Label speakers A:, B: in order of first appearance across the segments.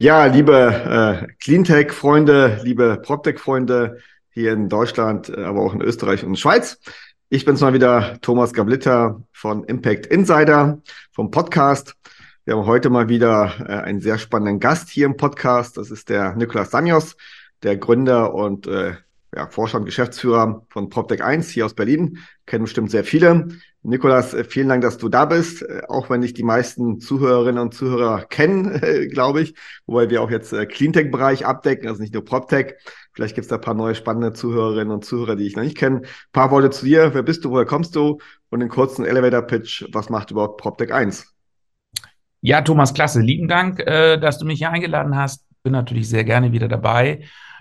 A: Ja, liebe Cleantech-Freunde, liebe PropTech-Freunde hier in Deutschland, aber auch in Österreich und Schweiz. Ich bin's mal wieder, Thomas Gablitter von Impact Insider vom Podcast. Wir haben heute mal wieder einen sehr spannenden Gast hier im Podcast. Das ist der Nicolas Sanyos, der Gründer und Vorstand und Geschäftsführer von PropTech 1 hier aus Berlin. Kennen bestimmt sehr viele. Nicolas, vielen Dank, dass du da bist, auch wenn dich die meisten Zuhörerinnen und Zuhörer kennen, glaube ich, wobei wir auch jetzt Cleantech-Bereich abdecken, also nicht nur PropTech. Vielleicht gibt es da ein paar neue spannende Zuhörerinnen und Zuhörer, die ich noch nicht kenne. Ein paar Worte zu dir, wer bist du, woher kommst du und einen kurzen Elevator-Pitch, was macht überhaupt PropTech 1?
B: Ja, Thomas, klasse. Lieben Dank, dass du mich hier eingeladen hast. Bin natürlich sehr gerne wieder dabei.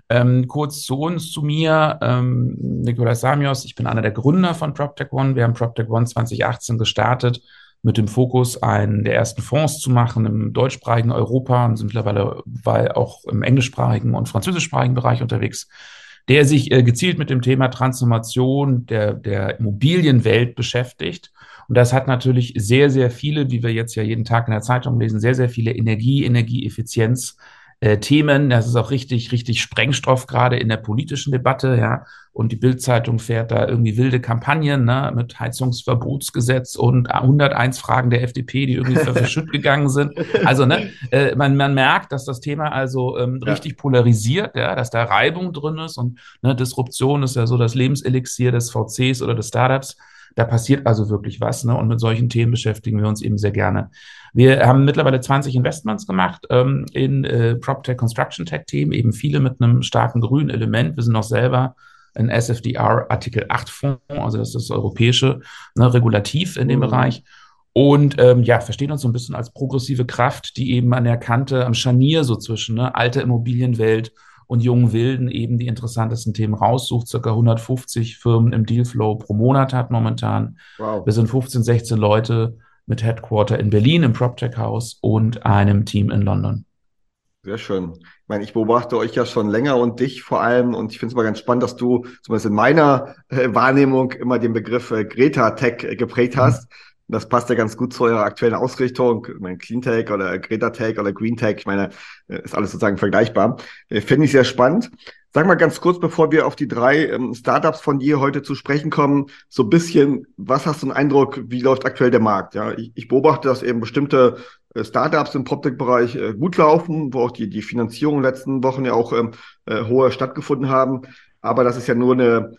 B: Kurz zu uns, zu mir. Nicolas Samios, ich bin einer der Gründer von PropTech One. Wir haben PropTech One 2018 gestartet mit dem Fokus, einen der ersten Fonds zu machen im deutschsprachigen Europa und sind mittlerweile auch im englischsprachigen und französischsprachigen Bereich unterwegs, der sich gezielt mit dem Thema Transformation der Immobilienwelt beschäftigt. Und das hat natürlich sehr, sehr viele, wie wir jetzt ja jeden Tag in der Zeitung lesen, sehr, sehr viele Energieeffizienz. Themen, das ist auch richtig, richtig Sprengstoff gerade in der politischen Debatte, ja. Und die Bild-Zeitung fährt da irgendwie wilde Kampagnen, ne, mit Heizungsverbotsgesetz und 101 Fragen der FDP, die irgendwie verschütt gegangen sind. Also, ne, man merkt, dass das Thema also
A: Ja,
B: richtig polarisiert, ja, dass da Reibung drin ist und ne, Disruption ist ja so das Lebenselixier des VCs oder des Startups. Da passiert also wirklich was, ne? Und mit solchen Themen beschäftigen wir uns eben sehr gerne. Wir haben mittlerweile 20 Investments gemacht in PropTech, Construction Tech Themen, eben viele mit einem starken grünen Element. Wir sind auch selber ein SFDR Artikel 8 Fonds, also das ist das europäische Regulativ in dem
A: mhm.
B: Bereich. Und ja, verstehen uns so ein bisschen als progressive Kraft, die eben an der Kante, am Scharnier so zwischen alter Immobilienwelt und jungen Wilden eben die interessantesten Themen raussucht. Circa 150 Firmen im Dealflow pro Monat hat momentan. Wir
A: Wow.
B: sind 15, 16 Leute mit Headquarter in Berlin im PropTech House und einem Team in London.
A: Sehr schön. Ich meine, ich beobachte euch ja schon länger und dich vor allem und ich finde es immer ganz spannend, dass du zumindest in meiner Wahrnehmung immer den Begriff Greta Tech geprägt hast. Das passt ja ganz gut zu eurer aktuellen Ausrichtung. Ich meine, Clean Tech oder Greta Tech oder Green Tech, ich meine, ist alles sozusagen vergleichbar. Finde ich sehr spannend. Sag mal ganz kurz, bevor wir auf die drei Startups von dir heute zu sprechen kommen, so ein bisschen, was hast du einen Eindruck, wie läuft aktuell der Markt? Ja, ich beobachte, dass eben bestimmte Startups im PropTech-Bereich gut laufen, wo auch die Finanzierung in den letzten Wochen ja auch hohe stattgefunden haben. Aber das ist ja nur eine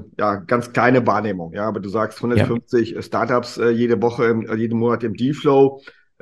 A: ganz kleine Wahrnehmung. Ja, aber du sagst
B: Ja.
A: 150 Startups jede Woche, jeden Monat im Dealflow.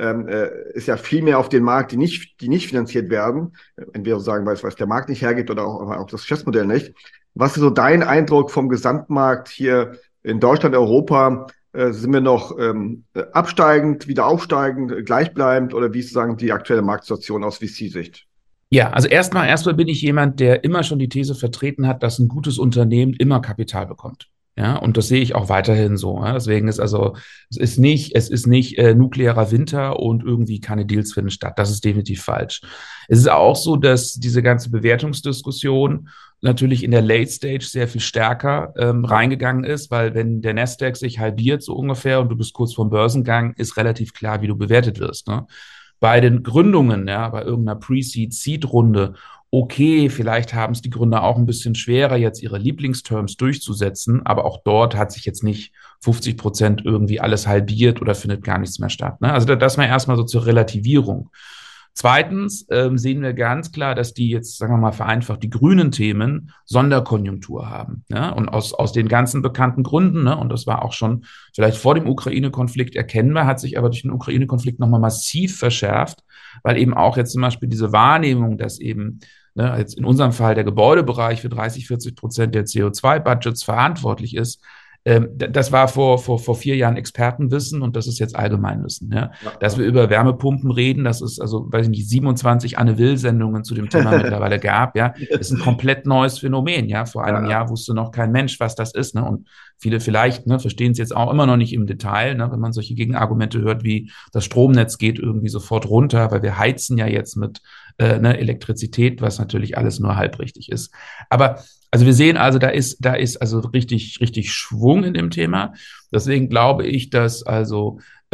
A: Ist ja viel mehr auf den Markt, die nicht finanziert werden. Entweder sagen, weil es der Markt nicht hergibt oder auch das Geschäftsmodell nicht. Was ist so dein Eindruck vom Gesamtmarkt hier in Deutschland, Europa? Sind wir noch absteigend, wieder aufsteigend, gleichbleibend oder wie ist sozusagen die aktuelle Marktsituation aus VC-Sicht?
B: Ja, also erstmal bin ich jemand, der immer schon die These vertreten hat, dass ein gutes Unternehmen immer Kapital bekommt. Ja, und das sehe ich auch weiterhin so. Ja. Deswegen ist also, es ist nicht nuklearer Winter und irgendwie keine Deals finden statt. Das ist definitiv falsch. Es ist auch so, dass diese ganze Bewertungsdiskussion natürlich in der Late Stage sehr viel stärker reingegangen ist, weil wenn der Nasdaq sich halbiert so ungefähr und du bist kurz vorm Börsengang, ist relativ klar, wie du bewertet wirst. Ne? Bei den Gründungen, ja, bei irgendeiner Pre-Seed, Seed-Runde, okay, vielleicht haben es die Gründer auch ein bisschen schwerer, jetzt ihre Lieblingsterms durchzusetzen, aber auch dort hat sich jetzt nicht 50% irgendwie alles halbiert oder findet gar nichts mehr statt. Ne? Also das mal erstmal so zur Relativierung. Zweitens sehen wir ganz klar, dass die jetzt, sagen wir mal vereinfacht, die grünen Themen Sonderkonjunktur haben. Ja? Und aus den ganzen bekannten Gründen, ne? Und das war auch schon vielleicht vor dem Ukraine-Konflikt erkennbar, hat sich aber durch den Ukraine-Konflikt nochmal massiv verschärft, weil eben auch jetzt zum Beispiel diese Wahrnehmung, dass eben jetzt in unserem Fall der Gebäudebereich für 30-40% der CO2-Budgets verantwortlich ist, das war vor 4 Jahren Expertenwissen und das ist jetzt Allgemeinwissen. Ja.
A: Ja,
B: Dass wir über Wärmepumpen reden, dass es also, weiß ich nicht, 27 Anne Will-Sendungen zu dem Thema
A: ja.
B: mittlerweile gab, ja, ist ein komplett neues Phänomen. Ja. Vor einem
A: Ja,
B: Jahr wusste noch kein Mensch, was das ist. Ne. Und viele vielleicht verstehen es jetzt auch immer noch nicht im Detail, ne, wenn man solche Gegenargumente hört, wie das Stromnetz geht irgendwie sofort runter, weil wir heizen ja jetzt mit Elektrizität, was natürlich alles nur halbrichtig ist. Aber also wir sehen also, da ist also richtig, richtig Schwung in dem Thema. Deswegen glaube ich, dass also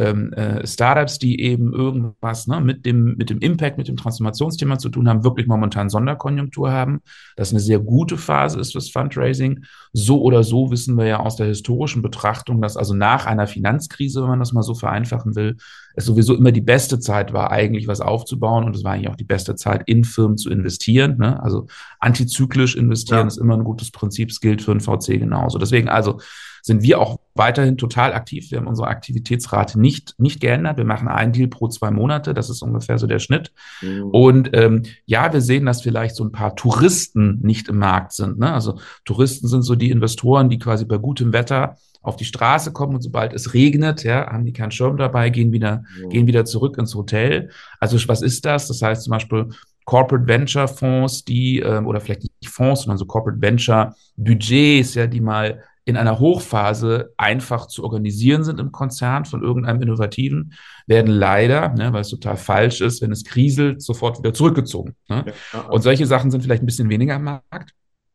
B: Startups, die eben irgendwas mit dem Impact, mit dem Transformationsthema zu tun haben, wirklich momentan Sonderkonjunktur haben, dass eine sehr gute Phase ist fürs Fundraising. So oder so wissen wir ja aus der historischen Betrachtung, dass also nach einer Finanzkrise, wenn man das mal so vereinfachen will, es sowieso immer die beste Zeit war, eigentlich was aufzubauen, und es war eigentlich auch die beste Zeit, in Firmen zu investieren. Ne? Also antizyklisch investieren ist immer ein gutes Prinzip, es gilt für ein VC genauso. Deswegen also sind wir auch weiterhin total aktiv. Wir haben unsere Aktivitätsrate nicht geändert. Wir machen einen Deal pro 2 Monate. Das ist ungefähr so der Schnitt. Und ja, wir sehen, dass vielleicht so ein paar Touristen nicht im Markt sind. Ne? Also Touristen sind so die Investoren, die quasi bei gutem Wetter auf die Straße kommen, und sobald es regnet, ja, haben die keinen Schirm dabei, gehen wieder zurück ins Hotel. Also was ist das? Das heißt zum Beispiel Corporate Venture Fonds, die, oder vielleicht nicht Fonds, sondern so Corporate Venture Budgets, ja, die mal in einer Hochphase einfach zu organisieren sind im Konzern von irgendeinem Innovativen, werden leider, ne, weil es total falsch ist, wenn es kriselt, sofort wieder zurückgezogen. Ne? Und solche Sachen sind vielleicht ein bisschen weniger am Markt.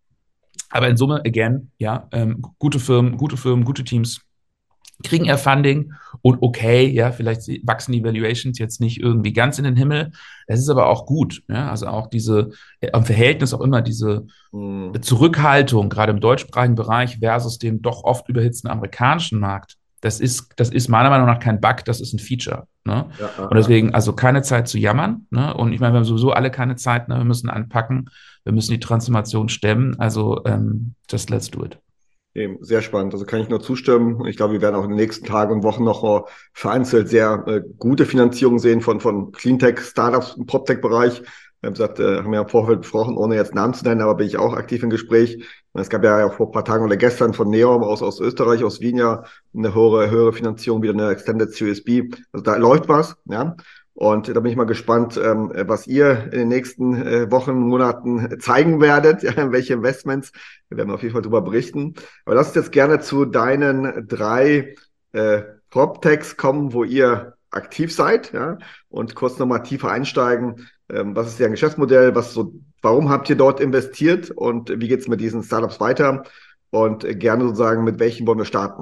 B: Aber in Summe, again, ja, gute Firmen, gute Teams kriegen eher Funding, und okay, ja, vielleicht wachsen die Valuations jetzt nicht irgendwie ganz in den Himmel. Es ist aber auch gut, ja, also auch diese, im Verhältnis auch immer diese Zurückhaltung, gerade im deutschsprachigen Bereich versus dem doch oft überhitzten amerikanischen Markt. Das ist meiner Meinung nach kein Bug, das ist ein Feature. Ne? Und deswegen, also keine Zeit zu jammern. Ne? Und ich meine, wir haben sowieso alle keine Zeit, ne? Wir müssen anpacken, wir müssen die Transformation stemmen. Also just let's do it.
A: Eben, sehr spannend. Also kann ich nur zustimmen. Ich glaube, wir werden auch in den nächsten Tagen und Wochen noch vereinzelt sehr gute Finanzierungen sehen von Cleantech-Startups im PropTech-Bereich. Wir haben gesagt, haben wir ja im Vorfeld besprochen, ohne jetzt Namen zu nennen, aber bin ich auch aktiv im Gespräch. Und es gab ja auch vor ein paar Tagen oder gestern von Neom aus Österreich, aus Wien, ja eine höhere Finanzierung, wieder eine Extended Series B. Also da läuft was, ja. Und da bin ich mal gespannt, was ihr in den nächsten Wochen, Monaten zeigen werdet, ja, welche Investments. Wir werden auf jeden Fall darüber berichten. Aber lass uns jetzt gerne zu deinen 3 PropTechs kommen, wo ihr aktiv seid, ja, und kurz nochmal tiefer einsteigen. Was ist deren Geschäftsmodell? Warum habt ihr dort investiert und wie geht's mit diesen Startups weiter? Und gerne sozusagen, mit welchen wollen wir starten?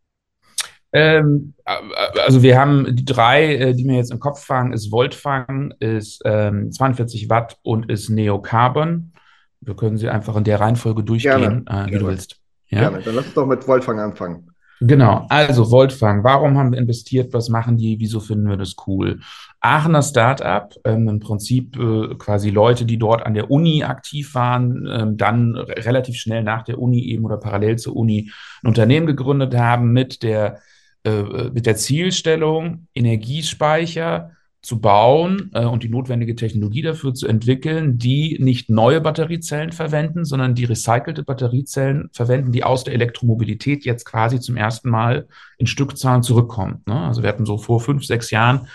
B: Also wir haben die 3, die mir jetzt im Kopf fangen, ist Voltfang, ist 42 Watt und ist Neocarbon. Wir können sie einfach in der Reihenfolge durchgehen, wie du willst. Ja?
A: Gerne, dann lass uns doch mit Voltfang anfangen.
B: Genau, also Voltfang, warum haben wir investiert, was machen die, wieso finden wir das cool? Aachener Startup, im Prinzip quasi Leute, die dort an der Uni aktiv waren, dann relativ schnell nach der Uni eben oder parallel zur Uni ein Unternehmen gegründet haben mit der Zielstellung, Energiespeicher zu bauen und die notwendige Technologie dafür zu entwickeln, die nicht neue Batteriezellen verwenden, sondern die recycelte Batteriezellen verwenden, die aus der Elektromobilität jetzt quasi zum ersten Mal in Stückzahlen zurückkommen. Ne? Also wir hatten so vor 5, 6 Jahren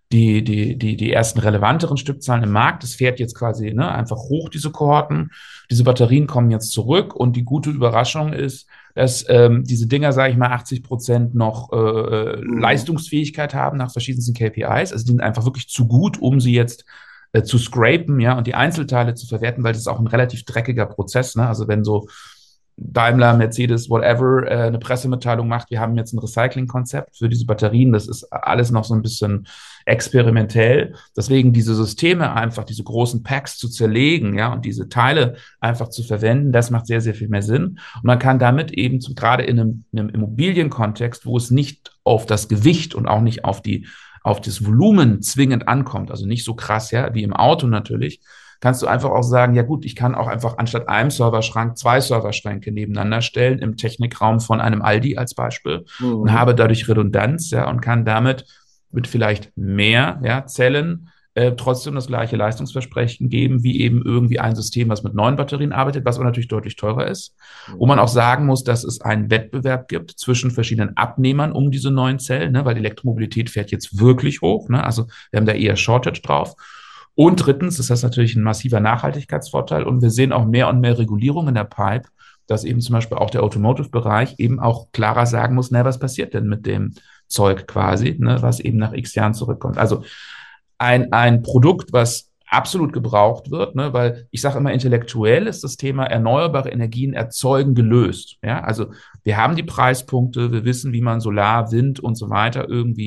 B: die ersten relevanteren Stückzahlen im Markt. Das fährt jetzt quasi einfach hoch, diese Kohorten. Diese Batterien kommen jetzt zurück, und die gute Überraschung ist, dass diese Dinger, sage ich mal, 80% noch Leistungsfähigkeit haben nach verschiedensten KPIs. Also die sind einfach wirklich zu gut, um sie jetzt zu scrapen, ja, und die Einzelteile zu verwerten, weil das ist auch ein relativ dreckiger Prozess. Ne? Also wenn so Daimler, Mercedes, whatever, eine Pressemitteilung macht, wir haben jetzt ein Recyclingkonzept für diese Batterien, das ist alles noch so ein bisschen experimentell. Deswegen diese Systeme einfach, diese großen Packs zu zerlegen, ja, und diese Teile einfach zu verwenden, das macht sehr, sehr viel mehr Sinn. Und man kann damit eben gerade in einem Immobilienkontext, wo es nicht auf das Gewicht und auch nicht auf das Volumen zwingend ankommt, also nicht so krass, ja, wie im Auto natürlich, kannst du einfach auch sagen, ja gut, ich kann auch einfach anstatt einem Serverschrank 2 Serverschränke nebeneinander stellen im Technikraum von einem Aldi als Beispiel und habe dadurch Redundanz, ja, und kann damit mit vielleicht mehr, ja, Zellen trotzdem das gleiche Leistungsversprechen geben, wie eben irgendwie ein System, was mit 9 Batterien arbeitet, was aber natürlich deutlich teurer ist. Wo man auch sagen muss, dass es einen Wettbewerb gibt zwischen verschiedenen Abnehmern um diese neuen Zellen, ne, weil die Elektromobilität fährt jetzt wirklich hoch, ne, also wir haben da eher Shortage drauf. Und drittens ist das natürlich ein massiver Nachhaltigkeitsvorteil, und wir sehen auch mehr und mehr Regulierung in der Pipe, dass eben zum Beispiel auch der Automotive-Bereich eben auch klarer sagen muss, na, was passiert denn mit dem Zeug quasi, ne, was eben nach x Jahren zurückkommt. Also ein Produkt, was absolut gebraucht wird, ne, weil ich sage immer, intellektuell ist das Thema erneuerbare Energien erzeugen gelöst. Ja? Also wir haben die Preispunkte, wir wissen, wie man Solar, Wind und so weiter irgendwie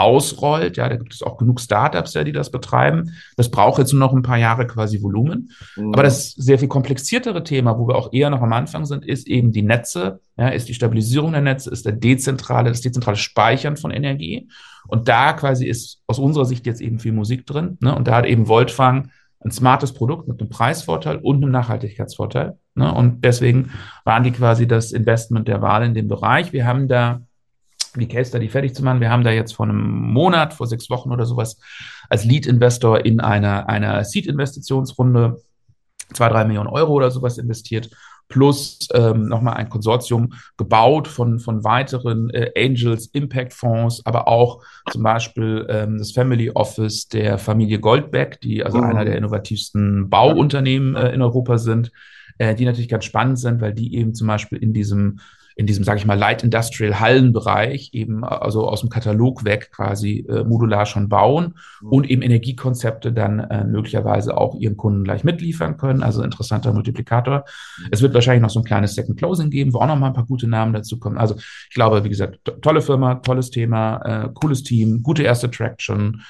B: ausrollt. Ja, da gibt es auch genug Startups, ja, die das betreiben. Das braucht jetzt nur noch ein paar Jahre quasi Volumen. Aber das sehr viel kompliziertere Thema, wo wir auch eher noch am Anfang sind, ist eben die Netze, ja, ist die Stabilisierung der Netze, ist das dezentrale Speichern von Energie. Und da quasi ist aus unserer Sicht jetzt eben viel Musik drin. Ne? Und da hat eben Voltfang ein smartes Produkt mit einem Preisvorteil und einem Nachhaltigkeitsvorteil. Ne? Und deswegen waren die quasi das Investment der Wahl in dem Bereich. Wir haben da die Case Study fertig zu machen. Wir haben da jetzt vor einem Monat, vor 6 Wochen oder sowas, als Lead-Investor in einer Seed-Investitionsrunde 2-3 Millionen Euro oder sowas investiert, plus nochmal ein Konsortium gebaut von weiteren Angels, Impact-Fonds, aber auch zum Beispiel das Family Office der Familie Goldbeck, die also einer der innovativsten Bauunternehmen in Europa sind, die natürlich ganz spannend sind, weil die eben zum Beispiel in diesem, sage ich mal, Light Industrial Hallenbereich eben also aus dem Katalog weg quasi modular schon bauen und eben Energiekonzepte dann möglicherweise auch ihren Kunden gleich mitliefern können. Also interessanter Multiplikator. Es wird wahrscheinlich noch so ein kleines Second Closing geben, wo auch noch mal ein paar gute Namen dazu kommen. Also ich glaube, wie gesagt, tolle Firma, tolles Thema, cooles Team, gute erste Traction,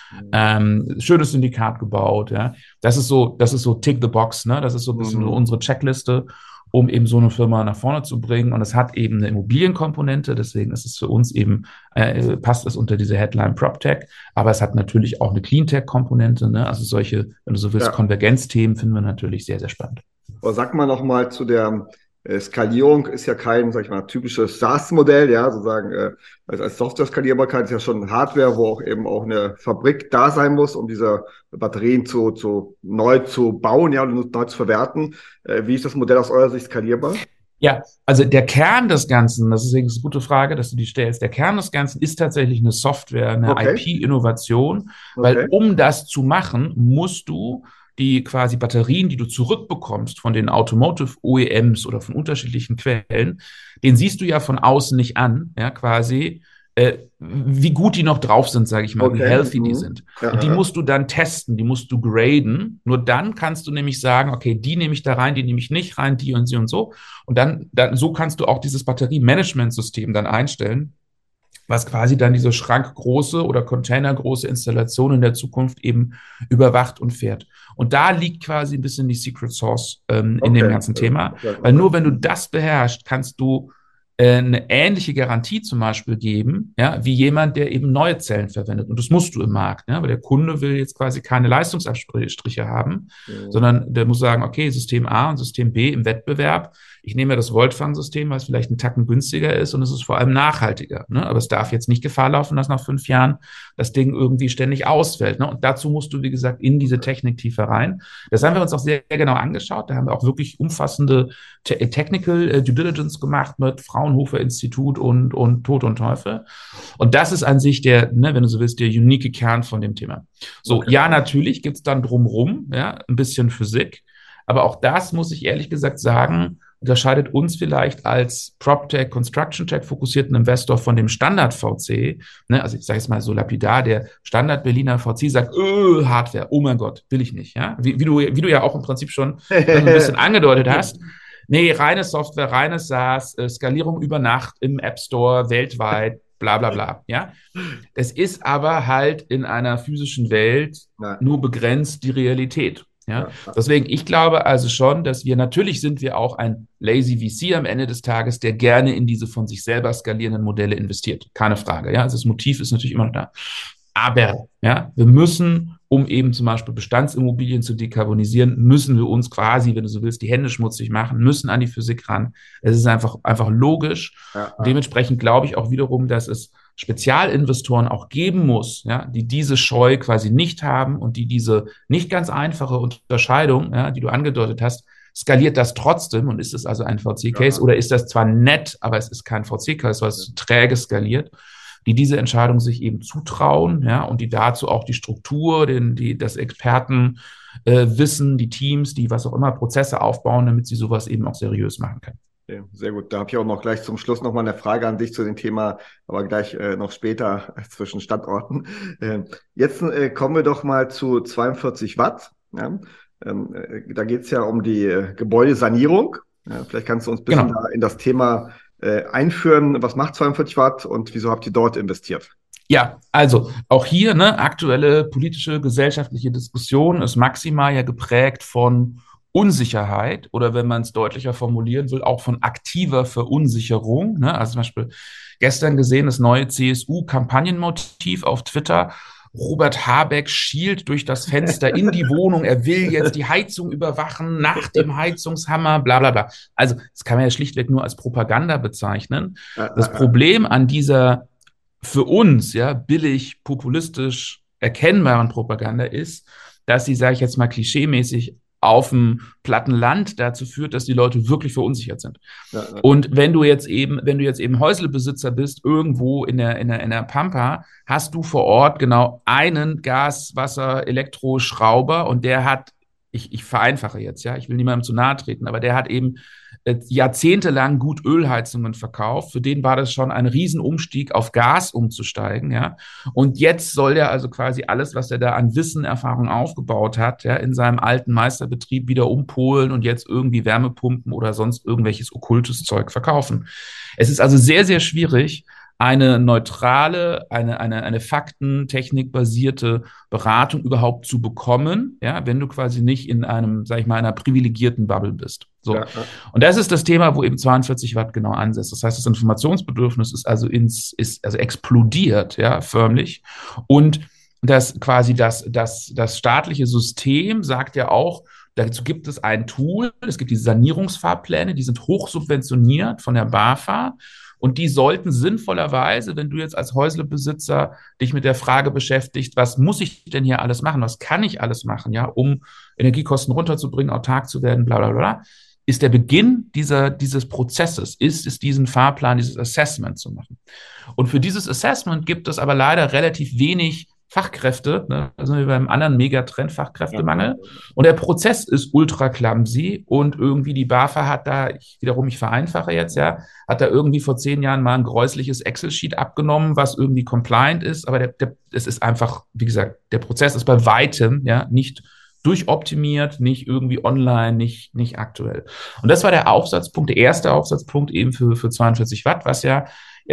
B: schönes Syndikat gebaut. Ja. Das ist so Tick the Box, ne? Das ist so ein bisschen so unsere Checkliste, um eben so eine Firma nach vorne zu bringen. Und es hat eben eine Immobilienkomponente, deswegen ist es für uns eben, passt es unter diese Headline PropTech, aber es hat natürlich auch eine Cleantech-Komponente, ne? Also solche, wenn du so willst, Konvergenzthemen finden wir natürlich sehr, sehr spannend.
A: Aber sag mal noch mal zu der Skalierung, ist ja kein, sag ich mal, typisches SaaS-Modell, ja, sozusagen als Software-Skalierbarkeit ist ja schon Hardware, wo auch eben auch eine Fabrik da sein muss, um diese Batterien neu zu bauen, ja, und neu zu verwerten. Wie ist das Modell aus eurer Sicht skalierbar?
B: Ja, also der Kern des Ganzen, das ist eine gute Frage, dass du die stellst. Der Kern des Ganzen ist tatsächlich eine Software, eine IP-Innovation, weil um das zu machen, musst du die quasi Batterien, die du zurückbekommst von den Automotive OEMs oder von unterschiedlichen Quellen, den siehst du ja von außen nicht an, ja, quasi, wie gut die noch drauf sind, sage ich mal, wie healthy die sind. Ja, und die musst du dann testen, die musst du graden. Nur dann kannst du nämlich sagen, okay, die nehme ich da rein, die nehme ich nicht rein, die und sie und so. Und dann so kannst du auch dieses Batteriemanagementsystem dann einstellen, was quasi dann diese schrankgroße oder containergroße Installation in der Zukunft eben überwacht und fährt. Und da liegt quasi ein bisschen die Secret Sauce in dem ganzen Thema. Weil nur wenn du das beherrschst, kannst du eine ähnliche Garantie zum Beispiel geben, ja, wie jemand, der eben neue Zellen verwendet. Und das musst du im Markt, ja, weil der Kunde will jetzt quasi keine Leistungsabstriche haben, sondern der muss sagen, okay, System A und System B im Wettbewerb, ich nehme ja das Voltfang-System, was vielleicht einen Tacken günstiger ist und es ist vor allem nachhaltiger. Ne? Aber es darf jetzt nicht Gefahr laufen, dass nach 5 Jahren das Ding irgendwie ständig ausfällt. Ne? Und dazu musst du, wie gesagt, in diese Technik tiefer rein. Das haben wir uns auch sehr, sehr genau angeschaut. Da haben wir auch wirklich umfassende Technical Due Diligence gemacht mit Fraunhofer Institut und Tod und Teufel. Und das ist an sich der, ne, wenn du so willst, der unique Kern von dem Thema. So, ja, natürlich gibt's dann drumrum, ja, ein bisschen Physik. Aber auch das, muss ich ehrlich gesagt sagen, unterscheidet uns vielleicht als PropTech, Construction Tech fokussierten Investor von dem Standard-VC. Ne? Also ich sage jetzt mal so lapidar, der Standard-Berliner VC sagt, Hardware, oh mein Gott, will ich nicht. Ja? Wie du ja auch im Prinzip schon ein bisschen angedeutet hast. Nee, reine Software, reines SaaS, Skalierung über Nacht im App Store, weltweit, bla bla bla. Ja? Es ist aber halt in einer physischen Welt nur begrenzt die Realität. Ja, deswegen, ich glaube also schon, dass natürlich sind wir auch ein lazy VC am Ende des Tages, der gerne in diese von sich selber skalierenden Modelle investiert. Keine Frage. Ja, also das Motiv ist natürlich immer noch da. Aber, ja, wir müssen, um eben zum Beispiel Bestandsimmobilien zu dekarbonisieren, müssen wir uns quasi, wenn du so willst, die Hände schmutzig machen, müssen an die Physik ran. Es ist einfach logisch. Und dementsprechend glaube ich auch wiederum, dass es Spezialinvestoren auch geben muss, ja, die diese Scheu quasi nicht haben und die diese nicht ganz einfache Unterscheidung, ja, die du angedeutet hast, skaliert das trotzdem und ist es also ein VC-Case oder ist das zwar nett, aber es ist kein VC-Case, weil es träge skaliert, die diese Entscheidung sich eben zutrauen, ja, und die dazu auch die Struktur, das Expertenwissen, die Teams, die was auch immer Prozesse aufbauen, damit sie sowas eben auch seriös machen können.
A: Okay, sehr gut. Da habe ich auch noch gleich zum Schluss noch mal eine Frage an dich zu dem Thema, aber gleich noch später zwischen Standorten. Jetzt kommen wir doch mal zu 42 Watt. Ja? Da geht es ja um die Gebäudesanierung. Ja, vielleicht kannst du uns ein bisschen da in das Thema einführen. Was macht 42 Watt und wieso habt ihr dort investiert?
B: Ja, also auch hier, ne, aktuelle politische, gesellschaftliche Diskussion ist maximal ja geprägt von Unsicherheit oder wenn man es deutlicher formulieren will, auch von aktiver Verunsicherung. Ne? Also zum Beispiel gestern gesehen das neue CSU-Kampagnenmotiv auf Twitter. Robert Habeck schielt durch das Fenster in die Wohnung. Er will jetzt die Heizung überwachen nach dem Heizungshammer, bla bla bla. Also das kann man ja schlichtweg nur als Propaganda bezeichnen. Das Problem an dieser für uns ja billig, populistisch erkennbaren Propaganda ist, dass sie, sage ich jetzt mal klischeemäßig, auf dem platten Land dazu führt, dass die Leute wirklich verunsichert sind. Und wenn du jetzt eben Häuslebesitzer bist, irgendwo in der Pampa, hast du vor Ort genau einen Gas-, Wasser-, Elektroschrauber und der hat, ich vereinfache jetzt, ja, ich will niemandem zu nahe treten, aber der hat eben jahrzehntelang gut Ölheizungen verkauft. Für den war das schon ein Riesenumstieg, auf Gas umzusteigen, ja. Und jetzt soll er also quasi alles, was er da an Wissen, Erfahrung aufgebaut hat, ja, in seinem alten Meisterbetrieb wieder umpolen und jetzt irgendwie Wärmepumpen oder sonst irgendwelches okkultes Zeug verkaufen. Es ist also sehr, sehr schwierig, eine neutrale, eine faktentechnikbasierte Beratung überhaupt zu bekommen, ja, wenn du quasi nicht in einem, sag ich mal, einer privilegierten Bubble bist. So. Ja. Und das ist das Thema, wo eben 42 Watt genau ansetzt. Das heißt, das Informationsbedürfnis ist also explodiert, ja, förmlich. Und das quasi das staatliche System sagt ja auch, dazu gibt es ein Tool, es gibt die Sanierungsfahrpläne, die sind hochsubventioniert von der BAFA. Und die sollten sinnvollerweise, wenn du jetzt als Häuslebesitzer dich mit der Frage beschäftigst, was muss ich denn hier alles machen, was kann ich alles machen, ja, um Energiekosten runterzubringen, autark zu werden, bla bla bla, ist der Beginn dieses Prozesses, ist es diesen Fahrplan, dieses Assessment zu machen. Und für dieses Assessment gibt es aber leider relativ wenig Fachkräfte, ne? Da sind wir beim anderen Megatrend, Fachkräftemangel. Und der Prozess ist ultra clumsy und irgendwie die BAFA hat da, ich vereinfache jetzt, ja, hat da irgendwie vor 10 Jahren mal ein gräusliches Excel-Sheet abgenommen, was irgendwie compliant ist, aber es ist einfach, wie gesagt, der Prozess ist bei weitem, ja, nicht durchoptimiert, nicht irgendwie online, nicht aktuell. Und das war der erste Aufsatzpunkt eben für 42 Watt, was ja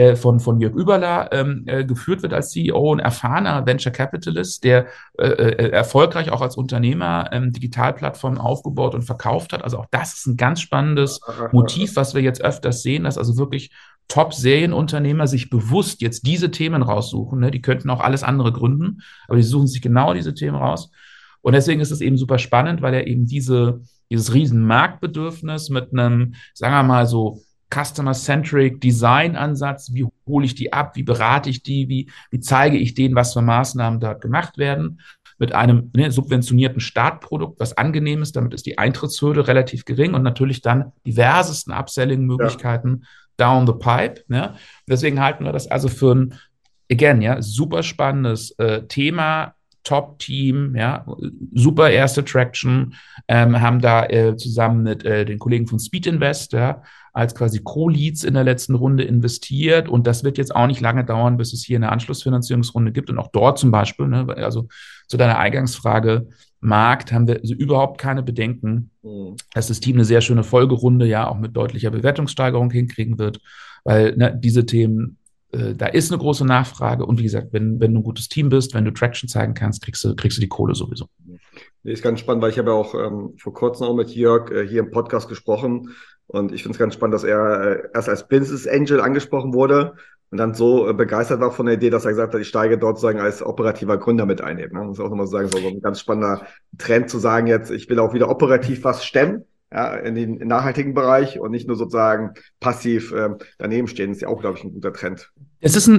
B: von Jörg Überler geführt wird als CEO, ein erfahrener Venture Capitalist, der erfolgreich auch als Unternehmer Digitalplattformen aufgebaut und verkauft hat. Also auch das ist ein ganz spannendes Motiv, was wir jetzt öfters sehen, dass also wirklich Top-Serienunternehmer sich bewusst jetzt diese Themen raussuchen. Ne? Die könnten auch alles andere gründen, aber die suchen sich genau diese Themen raus. Und deswegen ist es eben super spannend, weil er eben dieses riesen Marktbedürfnis mit einem, sagen wir mal so, Customer-Centric Design-Ansatz, wie hole ich die ab, wie berate ich die, wie zeige ich denen, was für Maßnahmen dort gemacht werden, mit einem subventionierten Startprodukt, was angenehm ist, damit ist die Eintrittshürde relativ gering und natürlich dann diversesten Upselling-Möglichkeiten down the pipe. Ne? Deswegen halten wir das also für ein, again, ja, super spannendes Thema, Top-Team, ja, super erste Traction, haben da zusammen mit den Kollegen von Speed Invest, ja, als quasi Co-Leads in der letzten Runde investiert und das wird jetzt auch nicht lange dauern, bis es hier eine Anschlussfinanzierungsrunde gibt und auch dort zum Beispiel, ne, also zu deiner Eingangsfrage, Markt, haben wir also überhaupt keine Bedenken, dass das Team eine sehr schöne Folgerunde ja auch mit deutlicher Bewertungssteigerung hinkriegen wird, weil diese Themen, da ist eine große Nachfrage und wie gesagt, wenn du ein gutes Team bist, wenn du Traction zeigen kannst, kriegst du die Kohle sowieso.
A: Nee, ist ganz spannend, weil ich habe ja auch vor kurzem auch mit Jörg hier im Podcast gesprochen und ich finde es ganz spannend, dass er erst als Business Angel angesprochen wurde und dann so begeistert war von der Idee, dass er gesagt hat, ich steige dort sozusagen als operativer Gründer mit ein. Ne? Das ist auch nochmal sagen, so ein ganz spannender Trend zu sagen jetzt, ich will auch wieder operativ was stemmen. Ja, in den nachhaltigen Bereich und nicht nur sozusagen passiv daneben stehen, ist ja auch, glaube ich, ein guter Trend.
B: Es ist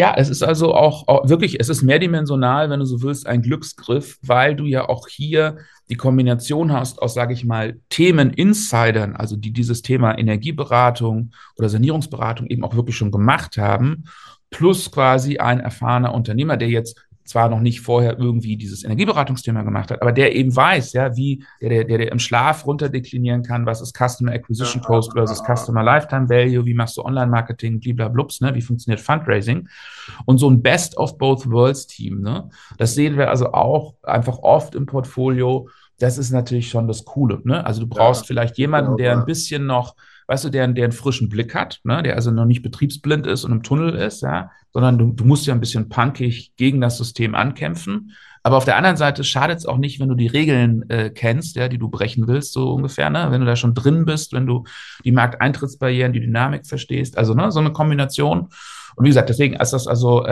B: also auch wirklich, es ist mehrdimensional, wenn du so willst, ein Glücksgriff, weil du ja auch hier die Kombination hast aus, sage ich mal, Themen-Insidern, also die dieses Thema Energieberatung oder Sanierungsberatung eben auch wirklich schon gemacht haben, plus quasi ein erfahrener Unternehmer, der jetzt zwar noch nicht vorher irgendwie dieses Energieberatungsthema gemacht hat, aber der eben weiß, ja, wie der im Schlaf runterdeklinieren kann, was ist Customer Acquisition Cost versus Customer Lifetime Value, wie machst du Online-Marketing, blablablups, ne, wie funktioniert Fundraising und so ein Best of both Worlds Team, ne, das sehen wir also auch einfach oft im Portfolio. Das ist natürlich schon das Coole, ne, also du brauchst vielleicht jemanden, der ein bisschen noch weißt du, der einen frischen Blick hat, ne, der also noch nicht betriebsblind ist und im Tunnel ist, ja, sondern du musst ja ein bisschen punkig gegen das System ankämpfen. Aber auf der anderen Seite schadet es auch nicht, wenn du die Regeln kennst, ja, die du brechen willst, so ungefähr, ne? Wenn du da schon drin bist, wenn du die Markteintrittsbarrieren, die Dynamik verstehst, also ne, so eine Kombination. Und wie gesagt, deswegen ist das also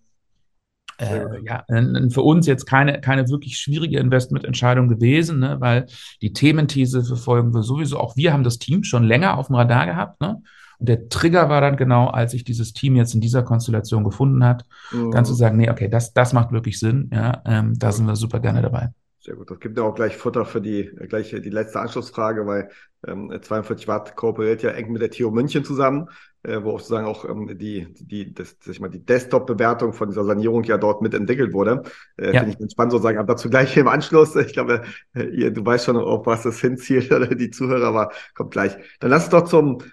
B: ja, für uns jetzt keine wirklich schwierige Investmententscheidung gewesen, ne, weil die Thementhese verfolgen wir sowieso. Auch wir haben das Team schon länger auf dem Radar gehabt. Ne? Und der Trigger war dann genau, als sich dieses Team jetzt in dieser Konstellation gefunden hat, dann zu sagen, nee, okay, das macht wirklich Sinn. Ja, da sind wir super gerne dabei.
A: Sehr gut. Das gibt ja auch gleich Futter für die letzte Anschlussfrage, weil 42 Watt kooperiert ja eng mit der TU München zusammen, wo auch sozusagen auch die Desktop-Bewertung von dieser Sanierung ja dort mitentwickelt wurde. Finde ich ganz spannend sozusagen, aber dazu gleich im Anschluss. Ich glaube, du weißt schon, auf was das hinzielt, oder die Zuhörer, aber kommt gleich. Dann lass uns doch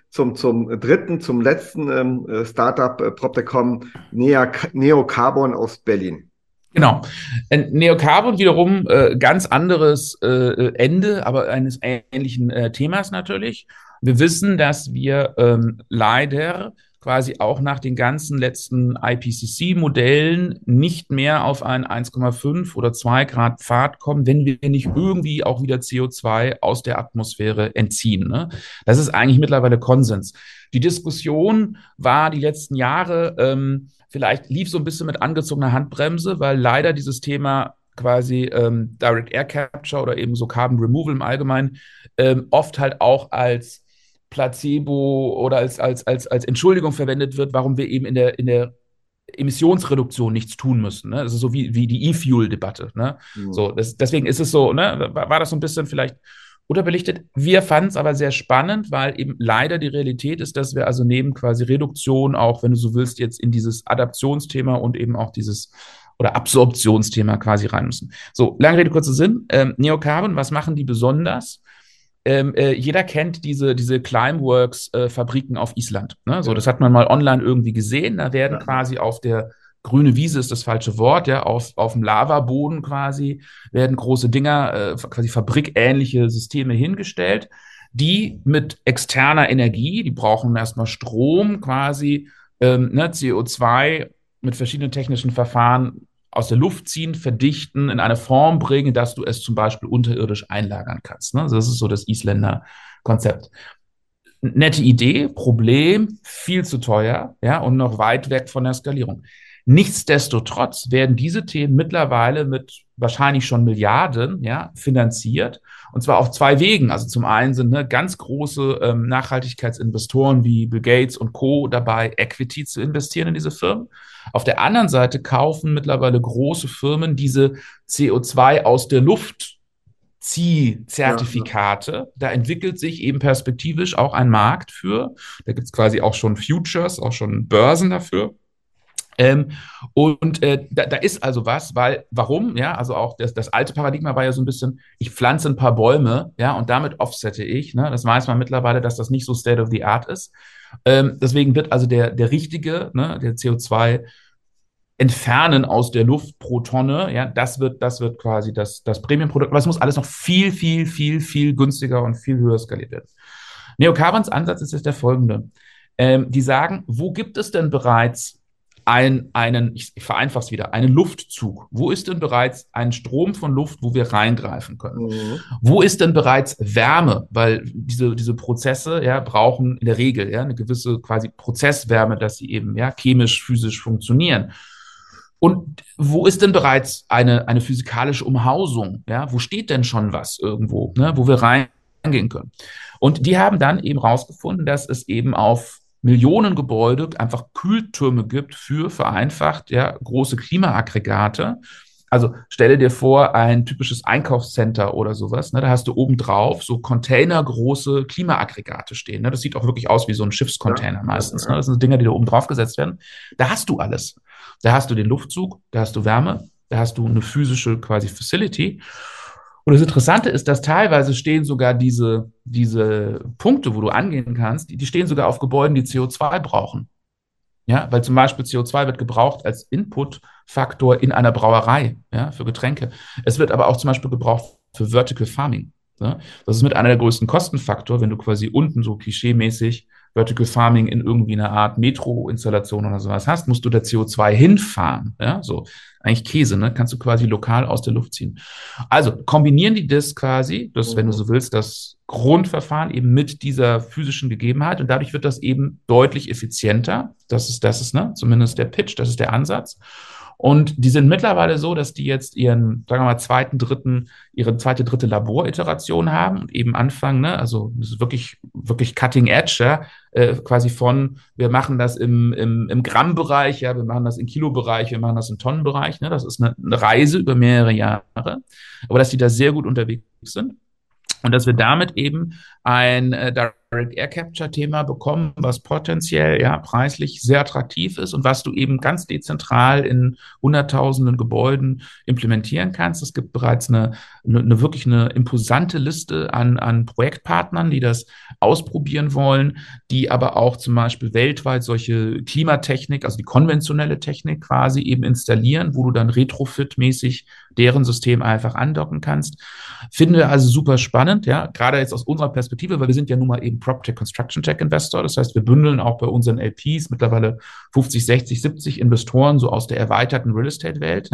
A: zum letzten Startup PropTech kommen, Neocarbon aus Berlin.
B: Genau. Neocarbon wiederum ganz anderes Ende, aber eines ähnlichen Themas natürlich. Wir wissen, dass wir leider quasi auch nach den ganzen letzten IPCC-Modellen nicht mehr auf einen 1,5 oder 2 Grad Pfad kommen, wenn wir nicht irgendwie auch wieder CO2 aus der Atmosphäre entziehen. Ne? Das ist eigentlich mittlerweile Konsens. Die Diskussion war die letzten Jahre, vielleicht lief so ein bisschen mit angezogener Handbremse, weil leider dieses Thema quasi Direct Air Capture oder eben so Carbon Removal im Allgemeinen oft halt auch als Placebo oder als Entschuldigung verwendet wird, warum wir eben in der Emissionsreduktion nichts tun müssen. Ne? Das ist so wie die E-Fuel-Debatte. Ne? So, deswegen ist es so, ne? War das so ein bisschen vielleicht unterbelichtet. Wir fanden es aber sehr spannend, weil eben leider die Realität ist, dass wir also neben quasi Reduktion auch, wenn du so willst, jetzt in dieses Adaptionsthema und eben auch dieses oder Absorptionsthema quasi rein müssen. So, lange Rede, kurzer Sinn. Neocarbon, was machen die besonders? Jeder kennt diese Climeworks-Fabriken auf Island. Ne? So, das hat man mal online irgendwie gesehen. Da werden quasi auf der grüne Wiese ist das falsche Wort, ja, auf dem Lavaboden quasi werden große Dinger, quasi fabrikähnliche Systeme hingestellt, die mit externer Energie, die brauchen erstmal Strom quasi, CO2 mit verschiedenen technischen Verfahren aus der Luft ziehen, verdichten, in eine Form bringen, dass du es zum Beispiel unterirdisch einlagern kannst. Ne? Also das ist so das Isländer Konzept. Nette Idee, Problem, viel zu teuer, ja, und noch weit weg von der Skalierung. Nichtsdestotrotz werden diese Themen mittlerweile mit wahrscheinlich schon Milliarden, ja, finanziert. Und zwar auf zwei Wegen. Also zum einen sind ganz große Nachhaltigkeitsinvestoren wie Bill Gates und Co. dabei, Equity zu investieren in diese Firmen. Auf der anderen Seite kaufen mittlerweile große Firmen diese CO2 aus der Luft Ziehzertifikate. Da entwickelt sich eben perspektivisch auch ein Markt für. Da gibt es quasi auch schon Futures, auch schon Börsen dafür. Da ist also was, weil, warum? Ja, also auch das alte Paradigma war ja so ein bisschen, ich pflanze ein paar Bäume, ja, und damit offsette ich. Ne? Das weiß man mittlerweile, dass das nicht so State of the Art ist. Deswegen wird also der richtige, ne, der CO2 entfernen aus der Luft pro Tonne, ja, das wird quasi das Premium-Produkt, aber es muss alles noch viel, viel, viel, viel günstiger und viel höher skaliert werden. Neocarbons Ansatz ist jetzt der folgende. Die sagen, wo gibt es denn bereits ich vereinfache es wieder, einen Luftzug? Wo ist denn bereits ein Strom von Luft, wo wir reingreifen können? Wo ist denn bereits Wärme? Weil diese Prozesse ja, brauchen in der Regel ja, eine gewisse quasi Prozesswärme, dass sie eben ja, chemisch, physisch funktionieren. Und wo ist denn bereits eine physikalische Umhausung? Ja? Wo steht denn schon was irgendwo, ne, wo wir reingehen können? Und die haben dann eben rausgefunden, dass es eben auf Millionen Gebäude einfach Kühltürme gibt für vereinfacht ja, große Klimaaggregate. Also stelle dir vor, ein typisches Einkaufscenter oder sowas. Ne, da hast du obendrauf so containergroße Klimaaggregate stehen. Ne, das sieht auch wirklich aus wie so ein Schiffscontainer meistens. Ne, das sind Dinger, die da oben drauf gesetzt werden. Da hast du alles. Da hast du den Luftzug, da hast du Wärme, da hast du eine physische quasi Facility. Und das Interessante ist, dass teilweise stehen sogar diese Punkte, wo du angehen kannst, die stehen sogar auf Gebäuden, die CO2 brauchen. Ja, weil zum Beispiel CO2 wird gebraucht als Inputfaktor in einer Brauerei, ja, für Getränke. Es wird aber auch zum Beispiel gebraucht für Vertical Farming. Ne? Das ist mit einer der größten Kostenfaktor, wenn du quasi unten so klischeemäßig Vertical Farming in irgendwie einer Art Metro-Installation oder sowas hast, musst du da CO2 hinfahren. Ja, so eigentlich Käse, ne? Kannst du quasi lokal aus der Luft ziehen. Also kombinieren die das quasi, das, wenn du
A: Mhm.
B: so willst, das Grundverfahren eben mit dieser physischen Gegebenheit und dadurch wird das eben deutlich effizienter. Das ist, ne, zumindest der Pitch, das ist der Ansatz. Und die sind mittlerweile so, dass die jetzt ihren, sagen wir mal, ihre zweite, dritte Laboriteration haben und eben anfangen, ne, also das ist wirklich, wirklich cutting edge, ja, quasi von, wir machen das im Grammbereich, ja, wir machen das im Kilobereich, wir machen das im Tonnenbereich, ne, das ist eine Reise über mehrere Jahre, aber dass die da sehr gut unterwegs sind. Und dass wir damit eben ein Direct Air Capture Thema bekommen, was potenziell ja preislich sehr attraktiv ist und was du eben ganz dezentral in hunderttausenden Gebäuden implementieren kannst. Es gibt bereits wirklich eine imposante Liste an Projektpartnern, die das ausprobieren wollen, die aber auch zum Beispiel weltweit solche Klimatechnik, also die konventionelle Technik quasi eben installieren, wo du dann retrofit-mäßig deren System einfach andocken kannst. Finde also super spannend, ja, gerade jetzt aus unserer Perspektive, weil wir sind ja nun mal eben PropTech Construction Tech Investor. Das heißt, wir bündeln auch bei unseren LPs mittlerweile 50, 60, 70 Investoren so aus der erweiterten Real Estate Welt.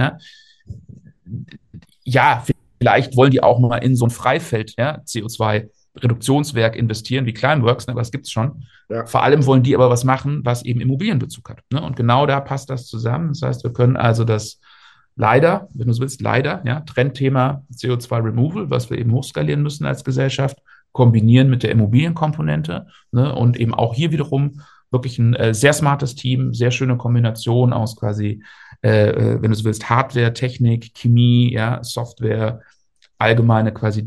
B: Ja, vielleicht wollen die auch mal in so ein Freifeld, ja, CO2-Reduktionswerk investieren wie Climeworks, ne, aber das gibt's schon.
A: Ja.
B: Vor allem wollen die aber was machen, was eben Immobilienbezug hat. Ne? Und genau da passt das zusammen. Das heißt, wir können also das leider, wenn du so willst, leider, ja, Trendthema CO2-Removal, was wir eben hochskalieren müssen als Gesellschaft, kombinieren mit der Immobilienkomponente, ne, und eben auch hier wiederum wirklich ein sehr smartes Team, sehr schöne Kombination aus quasi, wenn du so willst, Hardware, Technik, Chemie, ja, Software, allgemeine quasi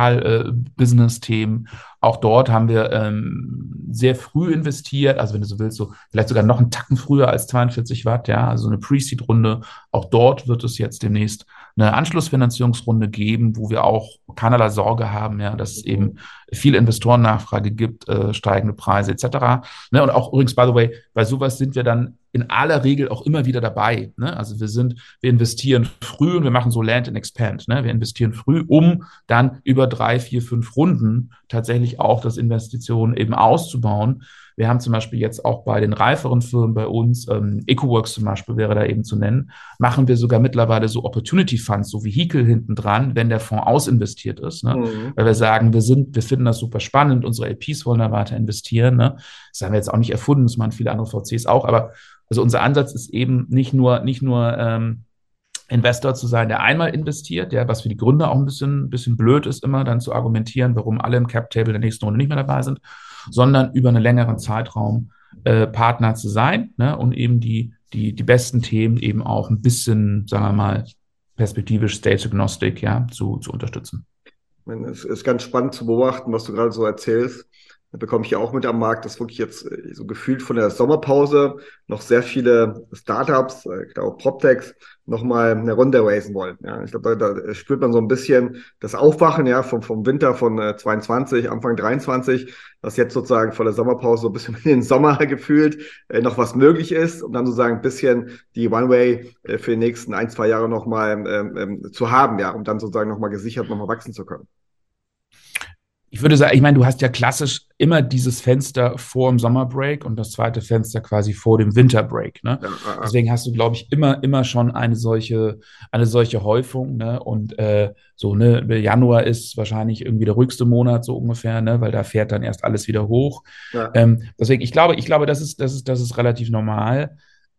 B: Digital-Business-Themen. Auch dort haben wir sehr früh investiert, also wenn du so willst, so vielleicht sogar noch einen Tacken früher als 42 Watt, ja, also eine Pre-Seed-Runde. Auch dort wird es jetzt demnächst eine Anschlussfinanzierungsrunde geben, wo wir auch keinerlei Sorge haben, ja, dass es eben viel Investorennachfrage gibt, steigende Preise etc. Ne, und auch übrigens, by the way, bei sowas sind wir dann in aller Regel auch immer wieder dabei. Ne? Also wir investieren früh und wir machen so Land and Expand. Ne? Wir investieren früh, um dann über 3, 4, 5 Runden tatsächlich auch das Investitionen eben auszubauen. Wir haben zum Beispiel jetzt auch bei den reiferen Firmen bei uns, EcoWorks zum Beispiel wäre da eben zu nennen, machen wir sogar mittlerweile so Opportunity Funds, so Vehikel hinten dran, wenn der Fonds ausinvestiert ist. Ne? Weil wir sagen, wir finden das super spannend, unsere LPs wollen da weiter investieren. Ne? Das haben wir jetzt auch nicht erfunden, das machen viele andere VCs auch, aber also unser Ansatz ist eben nicht nur Investor zu sein, der einmal investiert, ja, was für die Gründer auch ein bisschen blöd ist, immer dann zu argumentieren, warum alle im Cap-Table der nächsten Runde nicht mehr dabei sind, sondern über einen längeren Zeitraum Partner zu sein, ne, und eben die besten Themen eben auch ein bisschen, sagen wir mal, perspektivisch stage-agnostic, ja, zu unterstützen.
A: Es ist ganz spannend zu beobachten, was du gerade so erzählst. Da bekomme ich ja auch mit am Markt, dass wirklich jetzt so gefühlt von der Sommerpause noch sehr viele Startups, ich glaube PropTechs, nochmal eine Runde raisen wollen. Ja, ich glaube, da spürt man so ein bisschen das Aufwachen, ja, vom Winter von 22, Anfang 23, dass jetzt sozusagen vor der Sommerpause so ein bisschen in den Sommer gefühlt noch was möglich ist, um dann sozusagen ein bisschen die One-Way für die nächsten 1, 2 Jahre nochmal zu haben, ja, um dann sozusagen nochmal gesichert nochmal wachsen zu können.
B: Ich würde sagen, ich meine, du hast ja klassisch immer dieses Fenster vor dem Sommerbreak und das zweite Fenster quasi vor dem Winterbreak. Ne?
A: Ja,
B: Deswegen hast du, glaube ich, immer schon eine solche Häufung. Ne? Und so, ne, Januar ist wahrscheinlich irgendwie der ruhigste Monat, so ungefähr, ne? Weil da fährt dann erst alles wieder hoch.
A: ja.
B: Deswegen, ich glaube, das ist relativ normal.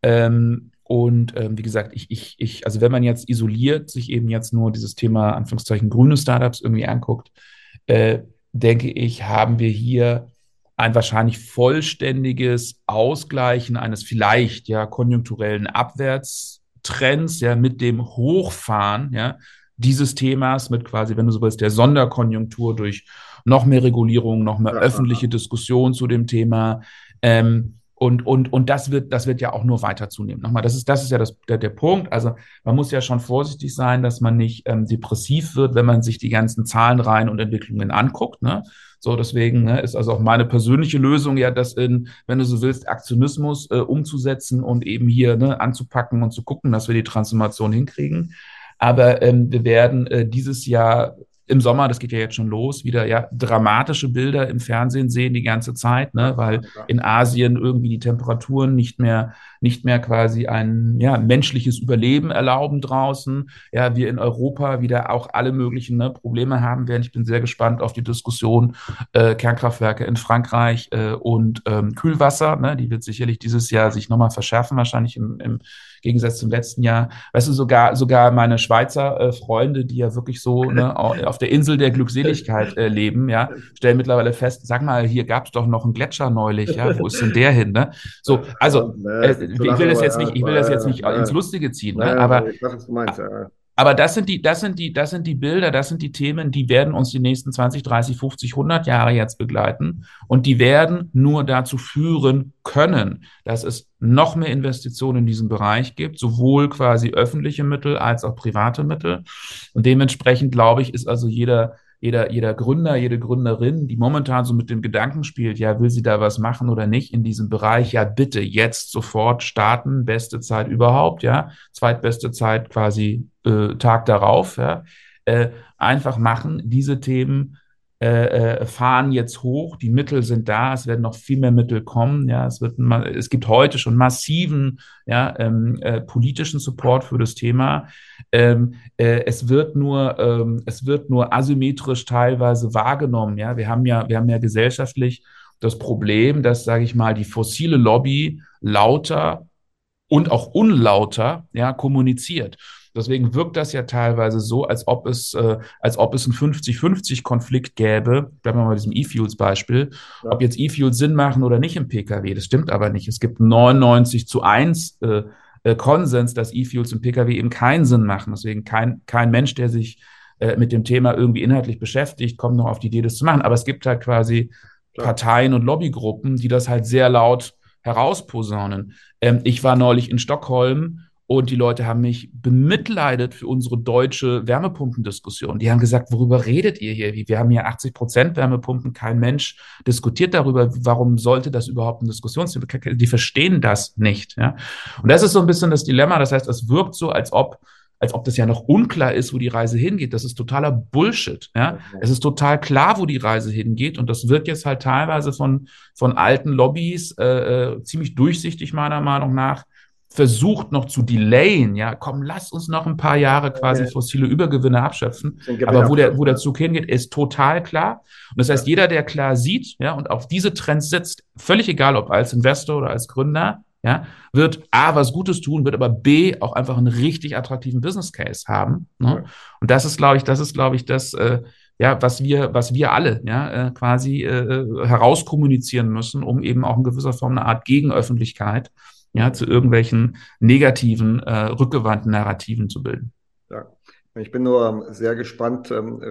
B: Wie gesagt, also wenn man jetzt isoliert sich eben jetzt nur dieses Thema, Anführungszeichen, grüne Startups irgendwie anguckt, denke ich, haben wir hier ein wahrscheinlich vollständiges Ausgleichen eines vielleicht ja konjunkturellen Abwärtstrends, ja, mit dem Hochfahren, ja, dieses Themas mit quasi, wenn du so willst, der Sonderkonjunktur durch noch mehr Regulierung, noch mehr öffentliche Diskussion zu dem Thema. Und das wird ja auch nur weiter zunehmen. Nochmal, das ist ja der Punkt. Also man muss ja schon vorsichtig sein, dass man nicht depressiv wird, wenn man sich die ganzen Zahlenreihen und Entwicklungen anguckt. Ne? So, deswegen, ne, ist also auch meine persönliche Lösung ja, das wenn du so willst, Aktionismus umzusetzen und eben hier, ne, anzupacken und zu gucken, dass wir die Transformation hinkriegen. Aber wir werden dieses Jahr im Sommer, das geht ja jetzt schon los, wieder ja dramatische Bilder im Fernsehen sehen die ganze Zeit, ne, weil in Asien irgendwie die Temperaturen nicht mehr quasi ein ja, menschliches Überleben erlauben draußen. Ja, wir in Europa wieder auch alle möglichen Probleme haben werden. Ich bin sehr gespannt auf die Diskussion Kernkraftwerke in Frankreich und Kühlwasser. Ne, die wird sicherlich dieses Jahr sich nochmal verschärfen, wahrscheinlich im Gegensatz zum letzten Jahr. Weißt du, sogar meine Schweizer Freunde, die ja wirklich so auf der Insel der Glückseligkeit leben, ja, stellen mittlerweile fest, sag mal, hier gab es doch noch einen Gletscher neulich, ja, wo ist denn der hin? Ne? So, also ich will das jetzt nicht ins Lustige ziehen, ne? Aber
A: ich weiß, was du meinst, ja.
B: aber das sind die Bilder, das sind die Themen, die werden uns die nächsten 20, 30, 50, 100 Jahre jetzt begleiten. Und die werden nur dazu führen können, dass es noch mehr Investitionen in diesen Bereich gibt, sowohl quasi öffentliche Mittel als auch private Mittel. Und dementsprechend, glaube ich, ist also jeder Gründer, jede Gründerin, die momentan so mit dem Gedanken spielt, ja, will sie da was machen oder nicht in diesem Bereich, ja, bitte jetzt sofort starten, beste Zeit überhaupt, ja, zweitbeste Zeit quasi Tag darauf, ja, einfach machen, diese Themen fahren jetzt hoch, die Mittel sind da, es werden noch viel mehr Mittel kommen, ja, es gibt heute schon massiven, ja, politischen Support für das Thema. Es wird nur asymmetrisch teilweise wahrgenommen, ja, wir haben ja gesellschaftlich das Problem, dass, sage ich mal, die fossile Lobby lauter und auch unlauter, ja, kommuniziert. Deswegen wirkt das ja teilweise so, als ob es einen 50-50-Konflikt gäbe. Bleiben wir mal bei diesem E-Fuels-Beispiel.
A: Ja.
B: Ob jetzt E-Fuels Sinn machen oder nicht im Pkw, das stimmt aber nicht. Es gibt 99:1 Konsens, dass E-Fuels im Pkw eben keinen Sinn machen. Deswegen kein Mensch, der sich mit dem Thema irgendwie inhaltlich beschäftigt, kommt noch auf die Idee, das zu machen. Aber es gibt halt quasi Parteien und Lobbygruppen, die das halt sehr laut herausposaunen. Ich war neulich in Stockholm und die Leute haben mich bemitleidet für unsere deutsche Wärmepumpendiskussion. Die haben gesagt, worüber redet ihr hier? Wir haben hier 80% Wärmepumpen, kein Mensch diskutiert darüber. Warum sollte das überhaupt ein Diskussionsthema? Die verstehen das nicht. Ja? Und das ist so ein bisschen das Dilemma. Das heißt, es wirkt so, als ob das ja noch unklar ist, wo die Reise hingeht. Das ist totaler Bullshit. Ja? Es ist total klar, wo die Reise hingeht. Und das wird jetzt halt teilweise von alten Lobbys ziemlich durchsichtig meiner Meinung nach versucht noch zu delayen, ja, komm, lass uns noch ein paar Jahre quasi fossile Übergewinne abschöpfen. Aber wo der Zug hingeht, ist total klar. Und das heißt, jeder, der klar sieht, ja, und auf diese Trends setzt, völlig egal, ob als Investor oder als Gründer, ja, wird A, was Gutes tun, wird aber B, auch einfach einen richtig attraktiven Business Case haben. Ne? Und das ist, glaube ich, das, ja, was wir alle, ja, quasi herauskommunizieren müssen, um eben auch in gewisser Form eine Art Gegenöffentlichkeit, ja, zu irgendwelchen negativen, rückgewandten Narrativen zu bilden.
A: Ja, ich bin nur sehr gespannt,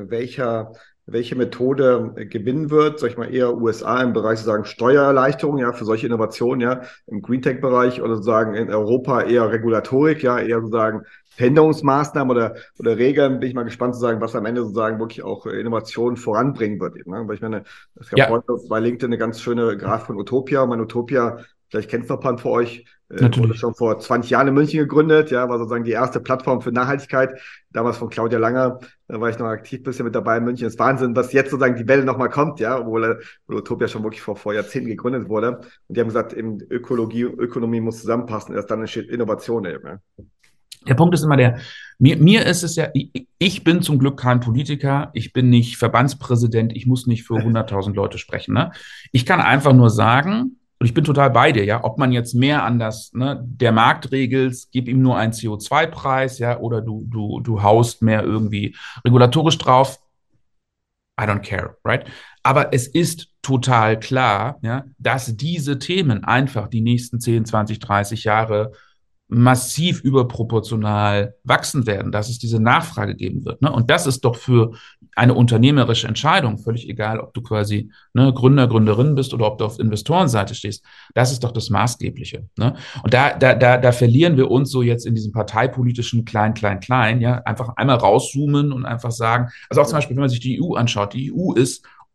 A: welche Methode gewinnen wird. Sag ich mal, eher USA im Bereich sozusagen Steuererleichterung, ja, für solche Innovationen, ja, im Greentech-Bereich oder sozusagen in Europa eher Regulatorik, ja, eher sozusagen Verhinderungsmaßnahmen oder Regeln. Bin ich mal gespannt zu sagen, was am Ende sozusagen wirklich auch Innovationen voranbringen wird. Ne? Weil ich meine, es gab heute bei LinkedIn eine ganz schöne Grafik von Utopia. Und mein Utopia, vielleicht kennt es noch ein paar von euch, wurde schon vor 20 Jahren in München gegründet, ja, war sozusagen die erste Plattform für Nachhaltigkeit, damals von Claudia Langer, da war ich noch aktiv ein bisschen mit dabei in München. Es ist Wahnsinn, dass jetzt sozusagen die Welle nochmal kommt, ja, obwohl Utopia schon wirklich vor Jahrzehnten gegründet wurde. Und die haben gesagt, eben Ökologie und Ökonomie muss zusammenpassen, erst dann entsteht Innovation eben. Ja.
B: Der Punkt ist immer mir ist es ja, ich bin zum Glück kein Politiker, ich bin nicht Verbandspräsident, ich muss nicht für 100.000 Leute sprechen. Ne? Ich kann einfach nur sagen, und ich bin total bei dir, ja, ob man jetzt mehr an der Markt regelt, gib ihm nur einen CO2-Preis, ja, oder du haust mehr irgendwie regulatorisch drauf. I don't care, right? Aber es ist total klar, ja, dass diese Themen einfach die nächsten 10, 20, 30 Jahre massiv überproportional wachsen werden, dass es diese Nachfrage geben wird. Ne? Und das ist doch für eine unternehmerische Entscheidung, völlig egal, ob du quasi Gründer, Gründerin bist oder ob du auf Investorenseite stehst, das ist doch das Maßgebliche. Ne? Und da verlieren wir uns so jetzt in diesem parteipolitischen Klein, ja, einfach einmal rauszoomen und einfach sagen, also auch zum Beispiel, wenn man sich die EU anschaut, die EU ist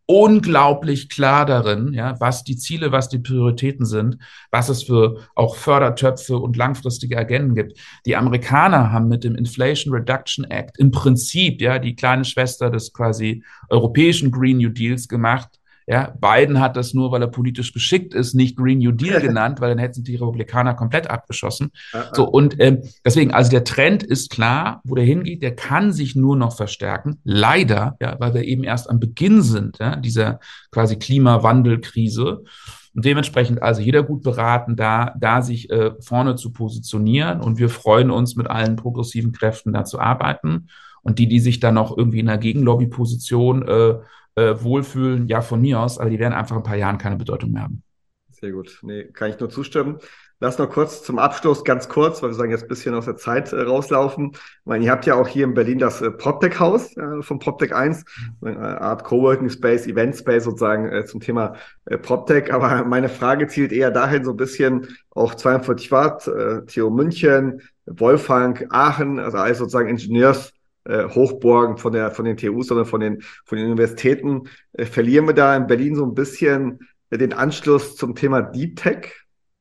B: unglaublich klar darin, ja, was die Ziele, was die Prioritäten sind, was es für auch Fördertöpfe und langfristige Agenden gibt. Die Amerikaner haben mit dem Inflation Reduction Act im Prinzip, ja, die kleine Schwester des quasi europäischen Green New Deals gemacht. Ja, Biden hat das nur, weil er politisch geschickt ist, nicht Green New Deal genannt, weil dann hätten die Republikaner komplett abgeschossen. So, und deswegen, also der Trend ist klar, wo der hingeht, der kann sich nur noch verstärken. Leider, ja, weil wir eben erst am Beginn sind, ja, dieser quasi Klimawandelkrise. Und dementsprechend also jeder gut beraten, da sich vorne zu positionieren. Und wir freuen uns, mit allen progressiven Kräften da zu arbeiten. Und die sich dann noch irgendwie in einer Gegenlobbyposition wohlfühlen, ja, von mir aus, aber die werden einfach in ein paar Jahren keine Bedeutung mehr haben.
A: Sehr gut. Nee, kann ich nur zustimmen. Lass noch kurz zum Abschluss, ganz kurz, weil wir sagen, jetzt ein bisschen aus der Zeit rauslaufen. Ich meine, ihr habt ja auch hier in Berlin das PropTech-Haus vom PropTech 1, eine Art Coworking Space, Event Space sozusagen zum Thema PropTech. Aber meine Frage zielt eher dahin, so ein bisschen auch 42 Watt, TU München, Wolfgang, Aachen, also alles sozusagen Ingenieurs- Hochburgen von den TUs, sondern von den Universitäten. Verlieren wir da in Berlin so ein bisschen den Anschluss zum Thema Deep Tech?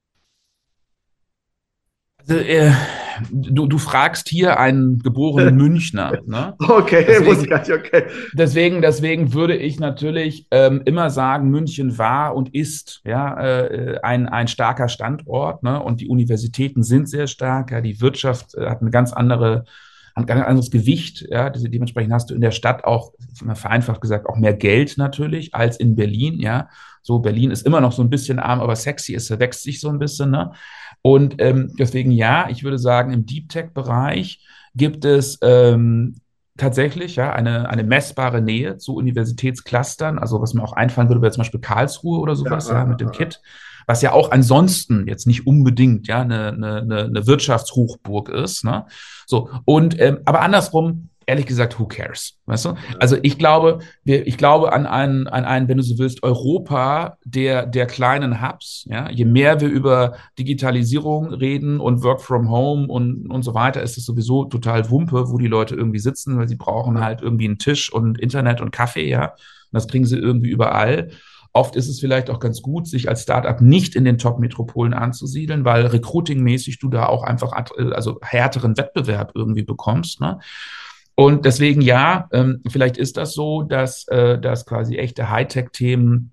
B: Also, du fragst hier einen geborenen Münchner, ne?
A: Okay, wusste ich gar nicht, okay.
B: Deswegen würde ich natürlich immer sagen, München war und ist ja ein starker Standort, ne? Und die Universitäten sind sehr stark. Ja, die Wirtschaft hat ein ganz anderes Gewicht. Ja, dementsprechend hast du in der Stadt auch, vereinfacht gesagt, auch mehr Geld natürlich als in Berlin. Ja, so Berlin ist immer noch so ein bisschen arm, aber sexy ist, wächst sich so ein bisschen. Ne? Und deswegen ja, ich würde sagen, im Deep Tech-Bereich gibt es tatsächlich ja eine messbare Nähe zu Universitätsclustern. Also was mir auch einfallen würde, wäre zum Beispiel Karlsruhe oder sowas, ja, mit dem KIT, was ja auch ansonsten jetzt nicht unbedingt ja eine Wirtschaftshochburg ist. Ne? So, und aber andersrum, ehrlich gesagt, who cares? Weißt du? Also ich glaube an einen, wenn du so willst, Europa der kleinen Hubs. Ja? Je mehr wir über Digitalisierung reden und Work from Home und so weiter, ist es sowieso total Wumpe, wo die Leute irgendwie sitzen, weil sie brauchen halt irgendwie einen Tisch und Internet und Kaffee, ja. Und das kriegen sie irgendwie überall. Oft ist es vielleicht auch ganz gut, sich als Startup nicht in den Top-Metropolen anzusiedeln, weil recruitingmäßig du da auch einfach also härteren Wettbewerb irgendwie bekommst. Ne? Und deswegen ja, vielleicht ist das so, dass quasi echte Hightech-Themen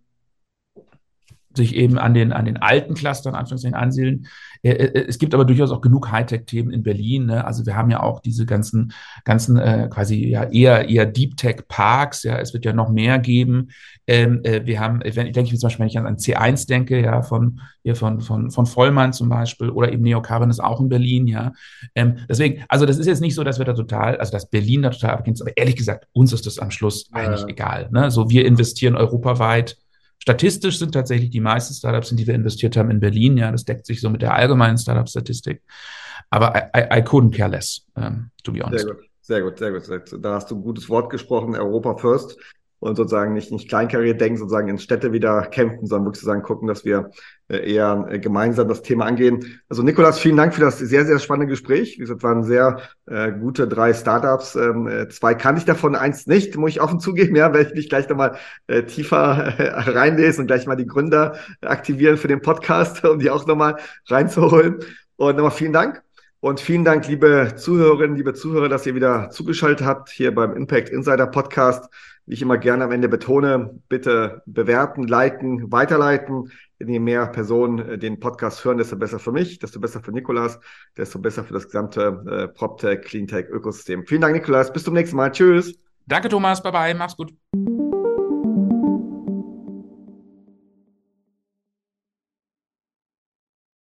B: sich eben an den alten Clustern Anführungszeichen ansiedeln. Es gibt aber durchaus auch genug Hightech-Themen in Berlin. Ne? Also wir haben ja auch diese ganzen quasi ja eher Deep Tech-Parks. Ja, es wird ja noch mehr geben. Wir haben, ich denke zum Beispiel, wenn ich an C1 denke, ja, von Vollmann zum Beispiel, oder eben Neocarbon ist auch in Berlin, ja. Deswegen, also das ist jetzt nicht so, dass wir da total, also dass Berlin da total abgrenzt, aber ehrlich gesagt, uns ist das am Schluss eigentlich egal. Ne? So, wir investieren europaweit. Statistisch sind tatsächlich die meisten Startups, in die wir investiert haben, in Berlin. Ja, das deckt sich so mit der allgemeinen Startup-Statistik. Aber I couldn't care less, to be honest.
A: Sehr gut. Da hast du ein gutes Wort gesprochen, Europa First. Und sozusagen nicht kleinkariert denken, sozusagen in Städte wieder kämpfen, sondern wirklich sozusagen gucken, dass wir eher gemeinsam das Thema angehen. Also Nicolas, vielen Dank für das sehr, sehr spannende Gespräch. Wie gesagt, waren sehr gute 3 Startups. 2 kannte ich davon, 1 nicht, muss ich offen zugeben. Ja, werde ich mich gleich nochmal tiefer reinlesen und gleich mal die Gründer aktivieren für den Podcast, um die auch nochmal reinzuholen. Und nochmal vielen Dank. Und vielen Dank, liebe Zuhörerinnen, liebe Zuhörer, dass ihr wieder zugeschaltet habt hier beim Impact Insider Podcast. Wie ich immer gerne am Ende betone, bitte bewerten, liken, weiterleiten. Denn je mehr Personen den Podcast hören, desto besser für mich, desto besser für Nicolas, desto besser für das gesamte PropTech, Cleantech Ökosystem. Vielen Dank, Nicolas. Bis zum nächsten Mal. Tschüss.
B: Danke, Thomas. Bye bye. Mach's gut.